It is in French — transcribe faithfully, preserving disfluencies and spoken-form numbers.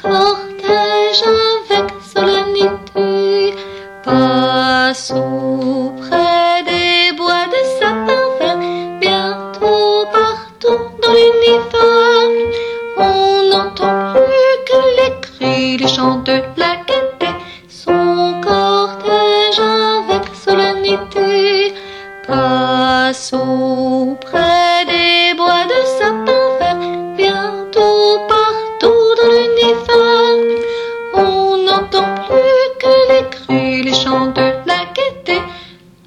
cortège avec solennité passe auprès des bois de sapins verts. Bientôt partout dans l'univers on n'entend plus que les cris, les chants de la gaieté. Son cortège avec solennité passe au